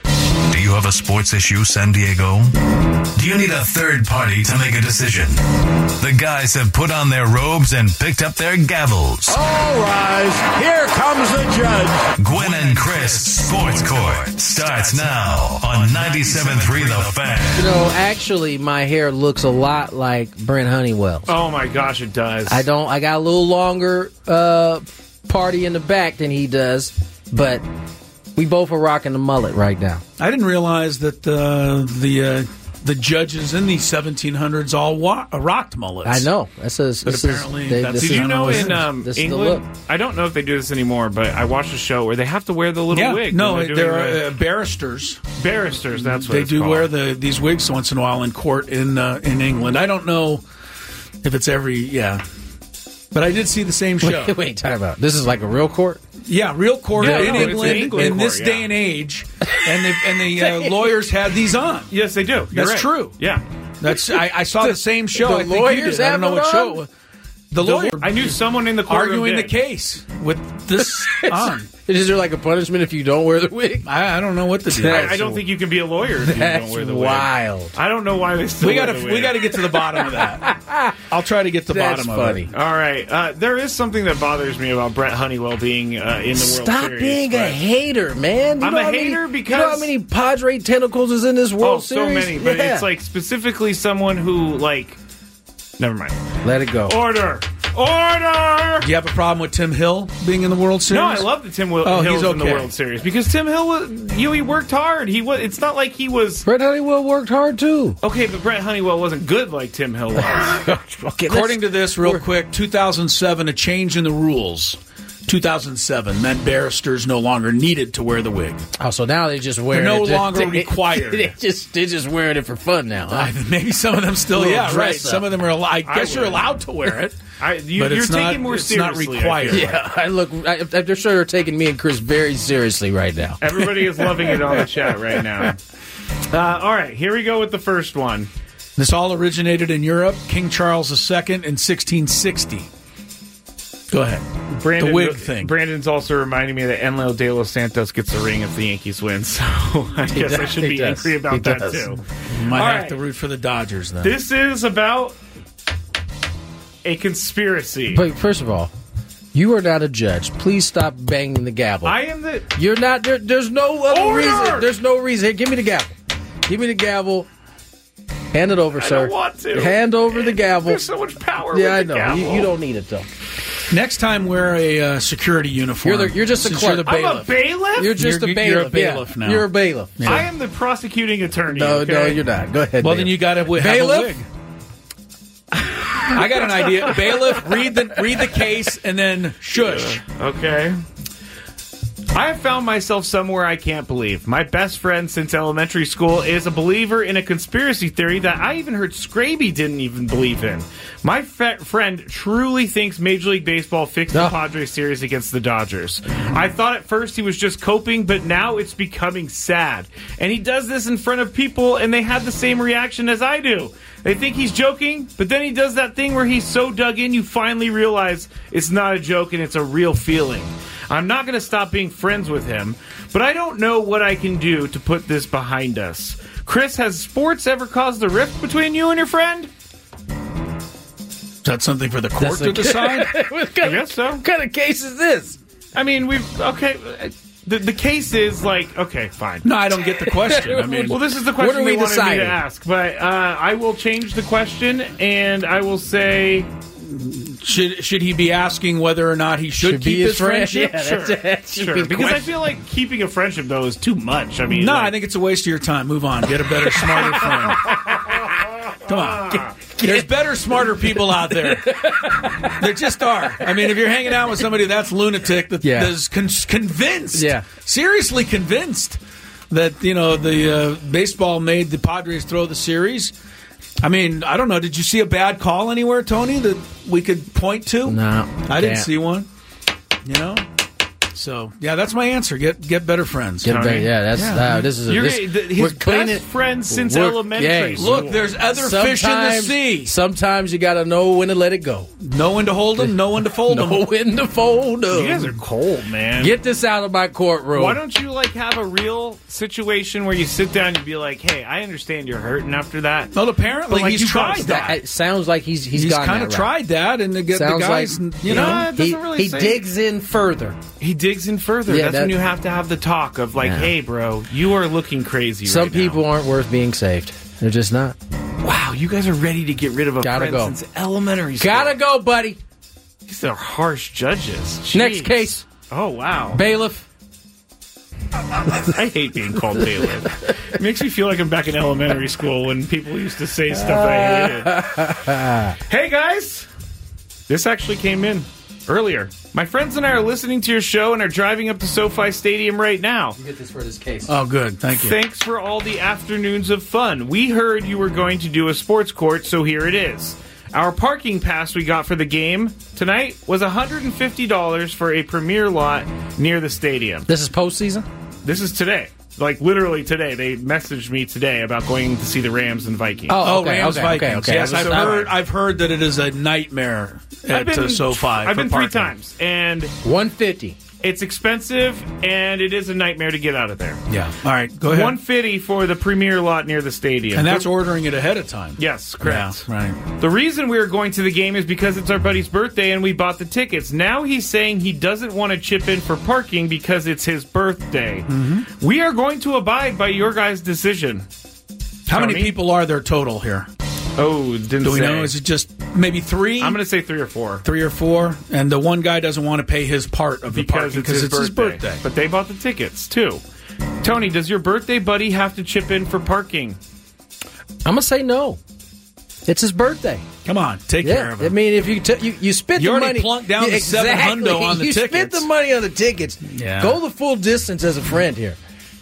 Do you have a sports issue, San Diego? Do you need a third party to make a decision? The guys have put on their robes and picked up their gavels. All rise. Here comes the judge. Gwen and Chris Sports Court starts now on ninety-seven point three The Fan. You know, actually, my hair looks a lot like Brent Honeywell's. Oh my gosh, it does. I don't. I got a little longer uh, party in the back than he does, but we both are rocking the mullet right now. I didn't realize that uh, the uh, the judges in the seventeen hundreds all wa- rocked mullets. I know. This is. But This apparently is they, that's- this Did is, you know this in is- um, this is the England? look. I don't know if they do this anymore, but I watched a show where they have to wear the little Yeah, wig. no, when they're they're doing the- uh, barristers. barristers. That's what They it's do called. wear the these wigs once in a while in court in uh, in England. I don't know if it's every yeah, but I did see the same show. Wait, wait, time out. This is like a real court. Yeah, real court Yeah, in no, it's an England England in this court, day yeah. and age, and the and the uh, lawyers had these on. Yes, they do. You're That's right. true. Yeah. That's I, I saw the same show. the I think you lawyers did. I don't know have what it show on? it was. The The- lawyer I knew someone in the courtroom arguing the did. case with this on. Is there like a punishment if you don't wear the wig? I, I don't know what to do. I, I don't think you can be a lawyer if you That's don't wear the wig. wild. I don't know why they still we wear got to the we wig. got to get to the bottom of that. I'll try to get to the That's bottom funny. of it. All right. Uh, there is something that bothers me about Brett Honeywell being uh, in the World Stop Series. being a but- hater, man. You I'm know a how many- hater you know because- how many Padre tentacles is in this World Oh, Series? so many. But Yeah. it's like specifically someone who, like, never mind. Let it go. Order. Order! Do you have a problem with Tim Hill being in the World Series? No, I love that Tim Will- Oh, Hill's he's in the okay. World Series because Tim Hill, was, you know, he worked hard. He was. It's not like he was Brett Honeywell worked hard too. okay, but Brett Honeywell wasn't good like Tim Hill was. Okay, According to this, real we're- quick, two thousand seven, a change in the rules. two thousand seven meant barristers no longer needed to wear the wig. Oh, so now they just wear They're no it. to- longer they- required. They just they just wearing it for fun now. Huh? Uh, maybe some of them still, Little yeah, right. dress up. Some of them are. al- I guess you're would. allowed to wear it. I, you, But you're it's taking not- more it's not seriously. I required. feel. Yeah, I look. I, I'm sure they're taking me and Chris very seriously right now. Everybody is loving it on the chat right now. Uh, all right, here we go with the first one. This all originated in Europe. King Charles the Second in sixteen sixty. Go ahead. Brandon, the wig thing. Brandon's also reminding me that Enlil De Los Santos gets the ring if the Yankees win, so I guess I does, should he be does. angry about He that does. too. Might All have right. to root for the Dodgers then. This is about a conspiracy. But first of all, you are not a judge. Please stop banging the gavel. I am the. You're not. There, there's no other Order! reason. There's no reason. Here, give me the gavel. Give me the gavel. Hand it over, I sir. don't want to. Hand over the gavel. There's so much power. Yeah, I with the know. gavel. You, you don't need it though. Next time, wear a uh, security uniform. You're the- you're just a since clerk. You're the I'm a bailiff. bailiff. You're just You're- a you're a bailiff. Yeah. bailiff now. You're a bailiff. I am the prosecuting attorney. No, okay? no, you're not. Go ahead. well, then you got to have a Bailiff? wig. I got an idea. Bailiff, read the read the case and then shush. Okay. I have found myself somewhere I can't believe. My best friend since elementary school is a believer in a conspiracy theory that I even heard Scraby didn't even believe in. My fe- friend truly thinks Major League Baseball fixed the No. Padres series against the Dodgers. I thought at first he was just coping, but now it's becoming sad. And he does this in front of people, and they have the same reaction as I do. They think he's joking, but then he does that thing where he's so dug in you finally realize it's not a joke and it's a real feeling. I'm not going to stop being friends with him, but I don't know what I can do to put this behind us. Chris, has sports ever caused a rift between you and your friend? Is that something for the court That's to a- decide? what kind I guess so. What kind of case is this? I mean, we've okay. The, the case is like okay, fine. No, I don't get the question. I mean, Well, this is the What question are we they wanted me deciding? to ask, but uh, I will change the question and I will say should should he be asking whether or not he should, Should keep be his his friend? friendship? Yeah, sure, that's- that should sure. be the because I question. feel like keeping a friendship though is too much. I mean, No, like, I think it's a waste of your time. Move on. Get a better, smarter friend. Come on. Get, There's better, smarter people out there. There just are. I mean, if you're hanging out with somebody that's lunatic, that Yeah. is con- convinced, Yeah. seriously convinced that, you know, the uh, baseball made the Padres throw the series. I mean, I don't know. Did you see a bad call anywhere, Tony, that we could point to? No. I didn't Can't. see one. You know? So, yeah, that's my answer. Get get better friends. Get better, yeah, that's Yeah. uh, this is a, You're this, gonna- the- his we're best cleaning- friend since we're- elementary yeah, school. Look, there's other fish in the Sometimes- sea. Sometimes you got to know when to let it go. No one to hold them, no one to fold them. Know when to fold them. You guys are cold, man. Get this out of my courtroom. Why don't you like have a real situation where you sit down and be like, "Hey, I understand you're hurting after that." Well, apparently But, like, he's you tried gotta that. It sounds like he's he's, He's gone kind that of route. tried that, and to get the Sounds guys, like- you Yeah, know. it doesn't He, really he say. digs in further. He digs in further. Yeah, That's that- when you have to have the talk of like, Yeah. "Hey, bro, you are looking crazy." Some right people now. aren't worth being saved. They're just not. Wow, you guys are ready to get rid of a Gotta friend go. since elementary school. Gotta go, buddy. These are harsh judges. Next Jeez. case. Oh wow. Bailiff. I hate being called bailiff. It makes me feel like I'm back in elementary school when people used to say stuff I hated. Hey guys, this actually came in earlier. My friends and I are listening to your show and are driving up to SoFi Stadium right now. Get this for this case. Oh, good. Thank you. Thanks for all the afternoons of fun. We heard you were going to do a sports court, so here it is. Our parking pass we got for the game tonight was one hundred fifty dollars for a premier lot near the stadium. This is postseason? This is today. Like, literally today. They messaged me today about going to see the Rams and Vikings. Oh, Oh, okay, Rams okay, Vikings. okay, okay. Yes, I I've was- heard. I've heard that it is a nightmare at uh, SoFi. I've for been three parking. times, and one fifty. it's expensive, and it is a nightmare to get out of there. Yeah. All right. Go ahead. one fifty for the premier lot near the stadium. and that's The- ordering it ahead of time. Yes, correct. Yeah, right. The reason we are going to the game is because it's our buddy's birthday and we bought the tickets. Now he's saying he doesn't want to chip in for parking because it's his birthday. Mm-hmm. We are going to abide by your guys' decision. How many Tony? people are there total here? Oh, didn't Do we say. know? Is it just maybe three? I'm going to say three or four. three or four, and the one guy doesn't want to pay his part of the Because parking it's, because his, it's birthday. his birthday. But they bought the tickets, too. Tony, does your birthday buddy have to chip in for parking? I'm gonna say no. It's his birthday. Come on, take care Yeah, of I him. mean, if you t- you you spent You the already money, plunked down Yeah, the seven exactly. hundo on the you spent tickets. the money on the tickets. Yeah. Go the full distance as a friend here.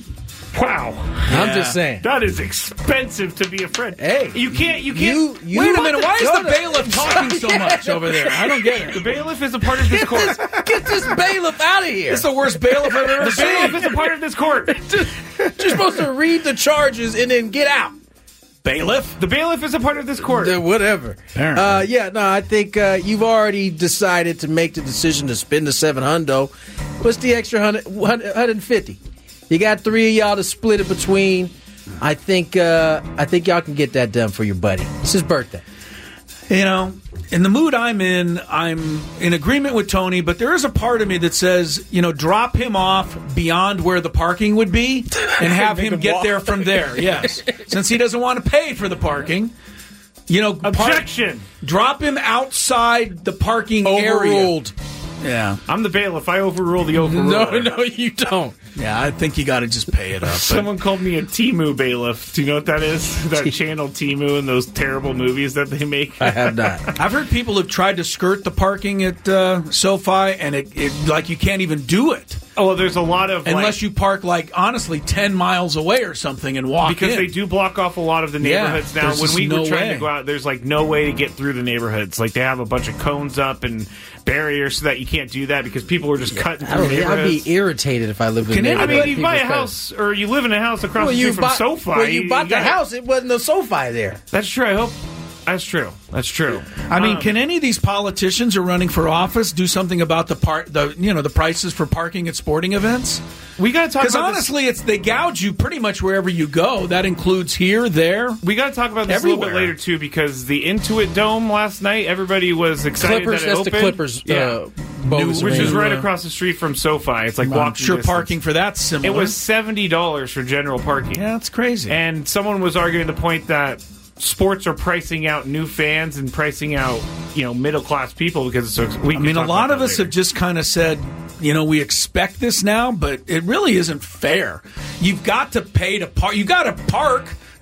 Wow. I'm just saying. That is expensive to be a friend. Hey, you can't. You you- can't. you- Wait a want minute. to Why is go the to- bailiff talking so much over there? I don't get The it. bailiff is a part of this court. Get this bailiff out of here. It's the worst bailiff I've ever The bailiff seen. is a part of this court. You're supposed to read the charges and then get out. Bailiff? The bailiff is a part of this court. Uh, whatever. Apparently. Uh, yeah, no, I think uh, you've already decided to make the decision to spend the seven hundo. What's the extra hundred, one hundred fifty? You got three of y'all to split it between. I think uh, I think y'all can get that done for your buddy. It's his birthday. You know, in the mood I'm in, I'm in agreement with Tony, but there is a part of me that says, you know, drop him off beyond where the parking would be and have Make him him get walk. there from there. Yes. Since he doesn't want to pay for the parking. You know, park- Objection. drop him outside the parking Overruled. area. Yeah. I'm the bailiff. I overrule the overruler. No, no, you don't. Yeah, I think you got to just pay it up. but- Someone called me a Timu bailiff. Do you know what that is? That channel Timu and those terrible movies that they make. I have not. I've heard people have tried to skirt the parking at uh, SoFi, and it, it like you can't even do it Oh, well, there's a lot of unless like, you park like honestly ten miles away or something and walk because in. they do block off a lot of the Yeah, neighborhoods now. there's When just we no were trying way. to go out, there's like no way to get through the neighborhoods. Like they have a bunch of cones up and barriers so that you can't do that because people were just cutting I through don't, I'd neighborhoods. be irritated if I lived in Can a I neighborhood. mean, where you buy a people's house or you live in a house across Well, the you street from bought, SoFi. well, you bought the gotta- house. It wasn't a SoFi there. That's true. I hope. That's true. That's true. I mean, Um, can any of these politicians who are running for office do something about the part the you know the prices for parking at sporting events? we got to talk Because about this- honestly, it's they gouge you pretty much wherever you go. That includes here, there. We got to talk about this a little bit Everywhere. later too, because the Intuit Dome last night, everybody was excited Clippers, that it that's the opened. Clippers. yeah, Uh, Bose which is arena. right across the street from SoFi. It's like I'm walking sure distance. parking for that's It similar. was seventy dollars for general parking. yeah, it's crazy. And someone was arguing the point that sports are pricing out new fans and pricing out, you know, middle class people because it's so. We I can mean, a talk lot about of that us later. have just kind of said, you know, we expect this now, but it really isn't fair. You've got to pay to park. You got to park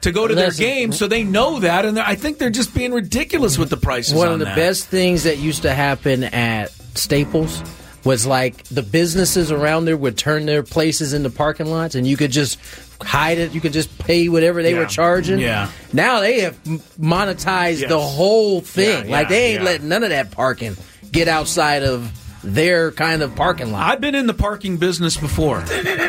to go to Listen, their game, so they know that, and I think they're just being ridiculous with the prices. One on of the that. best things that used to happen at Staples was like the businesses around there would turn their places into parking lots, and you could just hide it. You could just pay whatever they Yeah. were charging. Yeah. Now they have m- monetized Yes. the whole thing. Yeah, like yeah, they ain't yeah. letting none of that parking get outside of their kind of parking lot. I've been in the parking business before.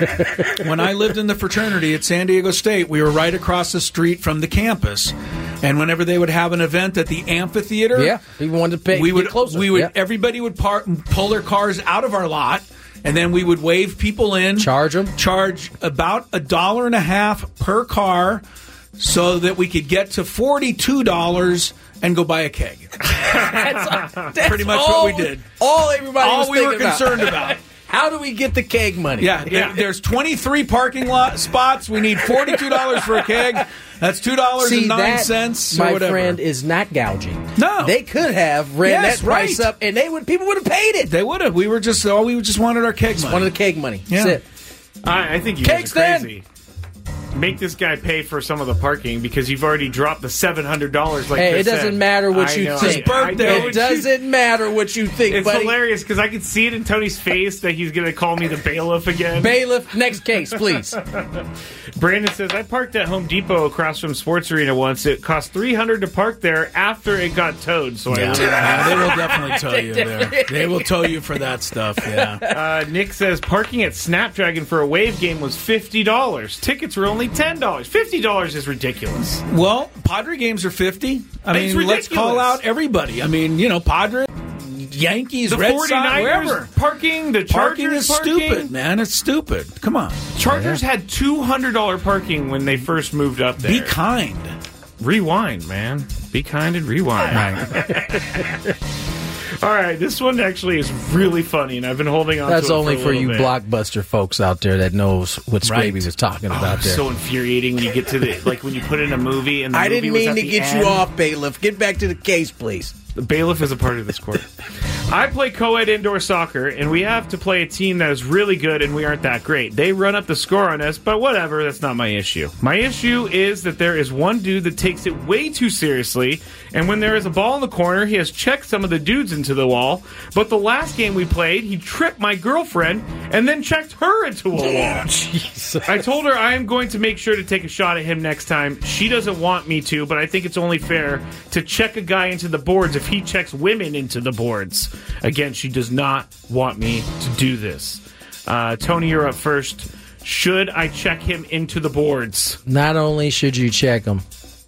When I lived in the fraternity at San Diego State, we were right across the street from the campus. And whenever they would have an event at the amphitheater, yeah, people wanted to pay. we get would closer. we would Yeah. everybody would par- pull their cars out of our lot, and then we would wave people in, Charge 'em? charge about a dollar and a half per car, so that we could get to forty-two dollars and go buy a keg. That's, that's Pretty much all, what we did. All everybody was All we were thinking about. concerned about. How do we get the keg money? Yeah, there- there's twenty-three parking lot spots. We need forty-two dollars for a keg. That's two dollars See, and nine that, cents. my or whatever. friend, is not gouging. No. They could have ran Yes, that price right. up, and they would people would have paid it. They would have. We were just all we just wanted our keg money. One of the keg money. Yeah. That's it. I, I think you Cake guys are stand. crazy. Make this guy pay for some of the parking because you've already dropped the seven hundred dollars. Like Hey, Chris it doesn't said. matter what I you know, think. I- I know It what you- doesn't matter what you think, It's buddy. hilarious because I can see it in Tony's face that he's going to call me the bailiff again. Bailiff, next case, please. Brandon says, I parked at Home Depot across from Sports Arena once. It cost three hundred dollars to park there after it got towed. So Yeah, I yeah, they will definitely tow you there. They will tow you for that stuff. Yeah. Uh, Nick says parking at Snapdragon for a Wave game was fifty dollars. Tickets were only ten dollars. fifty dollars is ridiculous. Well, Padre games are fifty. I It's mean, let's call ridiculous. out everybody. I mean, you know, Padre, Yankees, The Red Sox, 49ers wherever. parking, the Parking Chargers is parking. stupid, man. It's stupid. Come on. Chargers had two hundred dollars parking when they first moved up there. Be kind. Rewind, man. Be kind and rewind. All right, this one actually is really funny, and I've been holding on That's to it only for, a for little you bit. blockbuster folks out there that knows what Right. Scraby was talking Oh, about it's there. so infuriating when you get to the like when you put in a movie and the I movie didn't was mean at to the get end. you off, Bailiff. Get back to the case, please. The bailiff is a part of this court. I play co-ed indoor soccer, and we have to play a team that is really good, and we aren't that great. They run up the score on us, but whatever, that's not my issue. My issue is that there is one dude that takes it way too seriously, and when there is a ball in the corner, he has checked some of the dudes into the wall, but the last game we played, he tripped my girlfriend and then checked her into a wall. I told her I am going to make sure to take a shot at him next time. She doesn't want me to, but I think it's only fair to check a guy into the boards if he checks women into the boards. Again, she does not want me to do this. Uh, Tony, you're up first. Should I check him into the boards? Not only should you check him,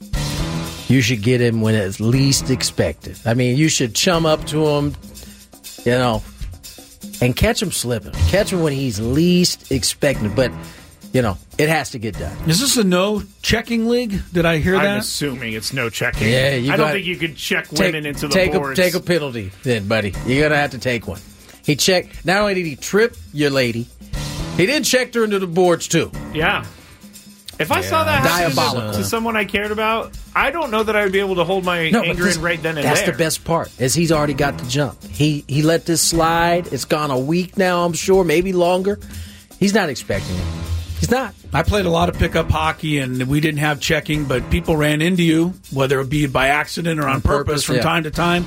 you should get him when it's least expected. I mean, you should chum up to him, you know, and catch him slipping. Catch him when he's least expected. But, you know, it has to get done. Is this a no checking league? Did I hear I'm that? assuming it's no checking. Yeah, you I don't got- think you could check Take, women into the take boards. a, take a penalty then, buddy. You're going to have to take one. He checked. Not only did he trip your lady, he then checked her into the boards, too. Yeah. If I saw that happen Diabolical. to, to someone I cared about, I don't know that I would be able to hold my No, but anger this- in right then and that's there. the best part, is he's already got the jump. He he let this slide. It's gone a week now, I'm sure, maybe longer. He's not expecting it. He's not. I played a lot of pickup hockey, and we didn't have checking, but people ran into you, whether it be by accident or on, On purpose, purpose, from yeah. time to time.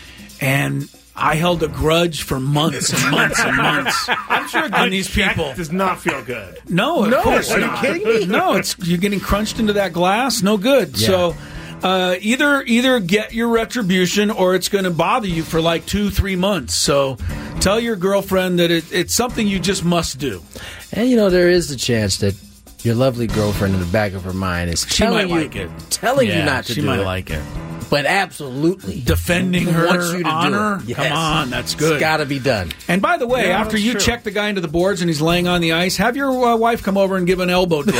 And I held a grudge for months and months and months I'm sure a on good these check people. does not feel good. No, of No, course are you not. kidding me? No, it's you're getting crunched into that glass. No good. Yeah. So uh, either either get your retribution, or it's going to bother you for like two, three months. So tell your girlfriend that it, it's something you just must do. And, you know, there is the chance that your lovely girlfriend in the back of her mind is She telling might you, like it. telling Yeah, you not to she do might it. like it. But absolutely. Defending wants her you to do honor. it. Yes. Come on, that's good. It's got to be done. And by the way, Yeah, after that's you true. check the guy into the boards and he's laying on the ice, have your uh, wife come over and give an elbow drop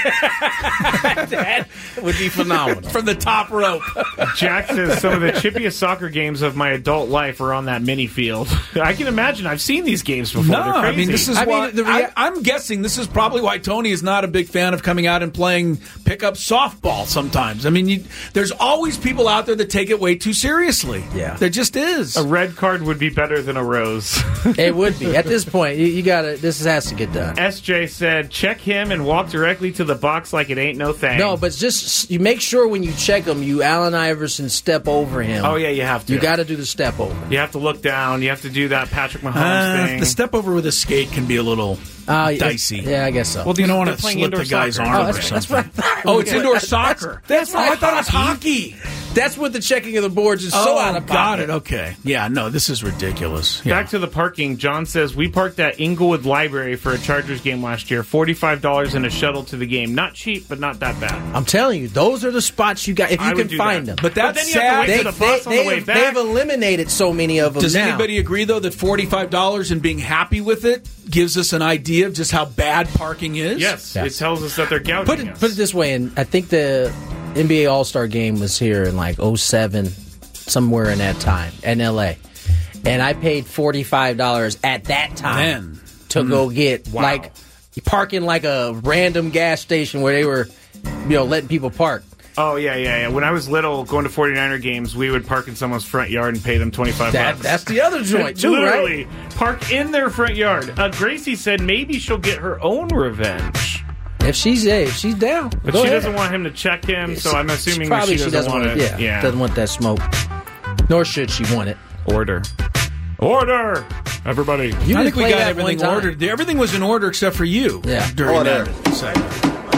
That would be phenomenal. from the top rope. Jack says some of the chippiest soccer games of my adult life are on that mini field. I can imagine. I've seen these games before. No, They're crazy. I mean this is I mean, why the rea- I, I'm guessing this is probably why Tony is not a big fan of coming out and playing pickup softball. Sometimes, I mean, you, there's always people out there that take it way too seriously. Yeah. There just is. A red card would be better than a rose. It would be. At this point, you, you got to, this has to get done. S J said, check him and walk directly to the box like it ain't no thing. No, but just, you make sure when you check him, you Allen Iverson step over him. Oh, yeah, you have to. You got to do the step over. You have to look down. You have to do that Patrick Mahomes uh, thing. The step over with a skate can be a little uh, dicey. Yeah, I guess so. Well, you don't want to playing slit the indoor guy's soccer. arm Oh, or that's, something. that's what I thought. Oh, it's indoor soccer. That's oh, I thought it was hockey. That's what the checking of the boards is so oh, out of pocket. got it. Okay. Yeah, no, this is ridiculous. Yeah. Back to the parking. John says, we parked at Inglewood Library for a Chargers game last year. forty-five dollars in a shuttle to the game. Not cheap, but not that bad. I'm telling you, those are the spots you got, if you I would can do find that. them. But that's then you sad. have to wait They, for the bus they, on the way they've, back. they've eliminated so many of them Does now. anybody agree, though, that forty-five dollars and being happy with it gives us an idea of just how bad parking is? Yes, Yes. it tells us that they're gouging Put it, us. put it this way, and I think the N B A All-Star Game was here in like oh seven, somewhere in that time, in L A. And I paid forty-five dollars at that time Then. to go get, Wow. like, parking like a random gas station where they were, you know, letting people park. Oh, yeah, yeah, yeah. When I was little, going to forty-niner games, we would park in someone's front yard and pay them twenty-five That, bucks. that's the other joint, too, Literally, right? park in their front yard. Uh, Gracie said maybe she'll get her own revenge. If she's, hey, if she's down, But go she ahead. doesn't want him to check him, so I'm assuming that Probably she doesn't, want want to. it. Yeah, doesn't want that smoke. Nor should she want it. Order. Order! Everybody. You I didn't think we play got that everything one time. ordered. Everything was in order except for you Yeah. during Order. that segment.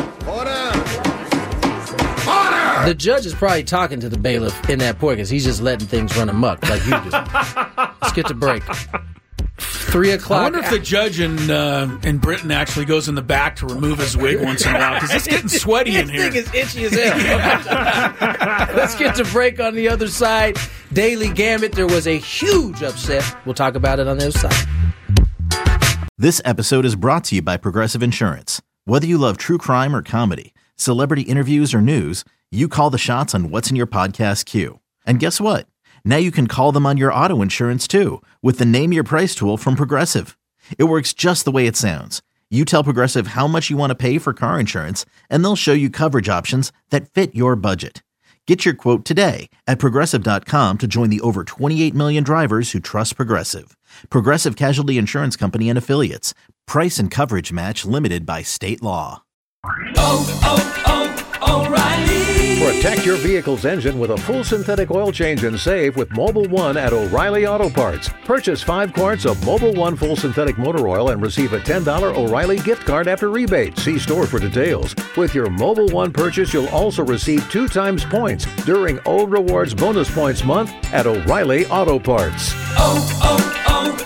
The judge is probably talking to the bailiff in that point because he's just letting things run amok like you do. Let's get to break. Three o'clock. I wonder if the judge in uh, in Britain actually goes in the back to remove his wig once in a while because it's getting sweaty in here. This thing is itchy as hell. Let's get to break on the other side. Daily Gambit, there was a huge upset. We'll talk about it on the other side. This episode is brought to you by Progressive Insurance. Whether you love true crime or comedy, celebrity interviews or news, you call the shots on what's in your podcast queue. And guess what? Now you can call them on your auto insurance too with the Name Your Price tool from Progressive. It works just the way it sounds. You tell Progressive how much you want to pay for car insurance, and they'll show you coverage options that fit your budget. Get your quote today at Progressive dot com to join the over twenty-eight million drivers who trust Progressive. Progressive Casualty Insurance Company and Affiliates. Price and coverage match limited by state law. Oh, oh, oh, O'Reilly. Protect your vehicle's engine with a full synthetic oil change and save with Mobil one at O'Reilly Auto Parts. Purchase five quarts of Mobil one full synthetic motor oil and receive a ten dollars O'Reilly gift card after rebate. See store for details. With your Mobil one purchase, you'll also receive two times points during O Rewards Bonus Points Month at O'Reilly Auto Parts. Oh,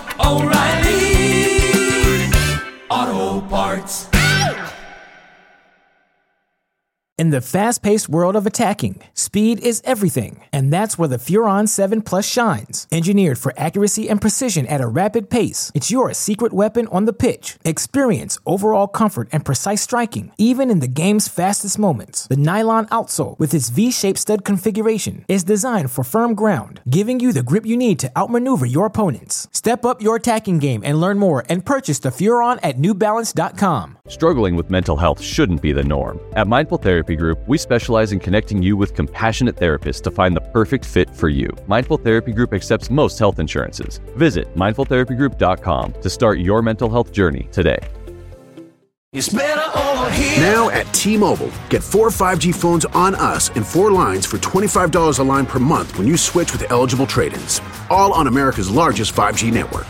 oh, oh, O'Reilly Auto Parts. In the fast-paced world of attacking, speed is everything, and that's where the Furon seven Plus shines. Engineered for accuracy and precision at a rapid pace, it's your secret weapon on the pitch. Experience overall comfort and precise striking, even in the game's fastest moments. The nylon outsole, with its V-shaped stud configuration, is designed for firm ground, giving you the grip you need to outmaneuver your opponents. Step up your attacking game and learn more and purchase the Furon at New Balance dot com. Struggling with mental health shouldn't be the norm. At Mindful Therapy Group, we specialize in connecting you with compassionate therapists to find the perfect fit for you. Mindful Therapy Group accepts most health insurances. Visit mindful therapy group dot com to start your mental health journey today. It's better over here. Now at T-Mobile, get four five G phones on us and four lines for twenty-five dollars a line per month when you switch with eligible trade-ins. All on America's largest five G network.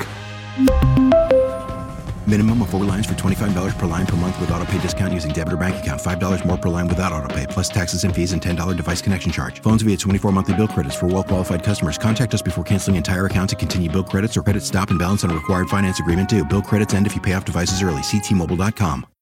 Minimum of four lines for twenty-five dollars per line per month with autopay discount using debit or bank account. five dollars more per line without autopay, plus taxes and fees and ten dollars device connection charge. Phones via twenty-four monthly bill credits for well-qualified customers. Contact us before canceling entire account to continue bill credits or credit stop and balance on a required finance agreement due. Bill credits end if you pay off devices early. See T Mobile dot com.